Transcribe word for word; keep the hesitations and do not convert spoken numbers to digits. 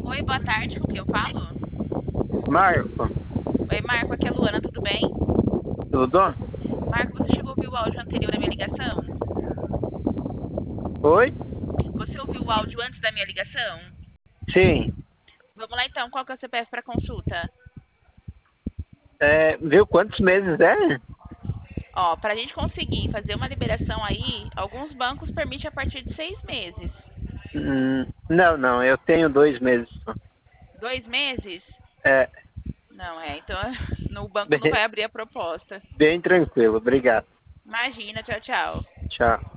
Oi, boa tarde, com quem eu falo? Marco, Oi, Marco, aqui é a Luana, tudo bem? tudo? Marco, você chegou a ouvir o áudio anterior da minha ligação? Oi? Você ouviu o áudio antes da minha ligação? Sim. Vamos lá então, qual que é o C P F para consulta? É, viu quantos meses é? Ó, para a gente conseguir fazer uma liberação aí, alguns bancos permitem a partir de seis meses. Hum, não, não, eu tenho dois meses só. Dois meses? É, Não, é, então no banco não bem, vai abrir a proposta. bem tranquilo, obrigado. Imagina, tchau, tchau. Tchau.